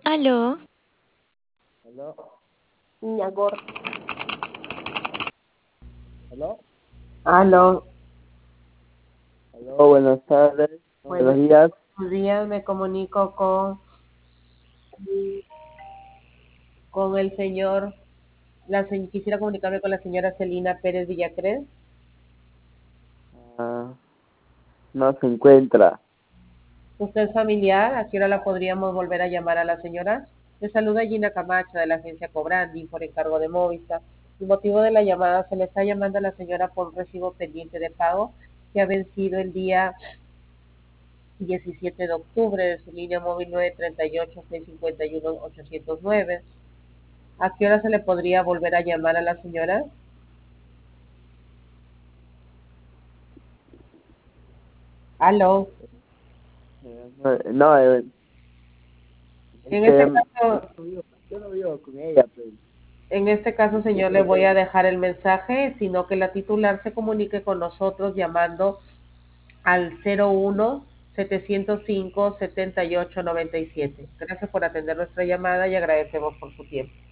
Aló, Aló, niña gorda. Aló, Aló, aló, buenas tardes, buenos buenos días. días, me comunico con el señor, quisiera comunicarme con la señora Celina Pérez Villacrés. Ah, no se encuentra. ¿Usted es familiar? ¿A qué hora la podríamos volver a llamar a la señora? Le saluda Gina Camacho de la agencia Cobrandi por encargo de Movistar. El motivo de la llamada, se le está llamando a la señora por un recibo pendiente de pago que ha vencido el día 17 de octubre de su línea móvil 938-651-809. ¿A qué hora se le podría volver a llamar a la señora? Aló. No, es En este que caso, yo no vivo con ella, pues. señor, le voy a dejar el mensaje, sino que la titular se comunique con nosotros llamando al 01-705-7897. Gracias por atender nuestra llamada y agradecemos por su tiempo.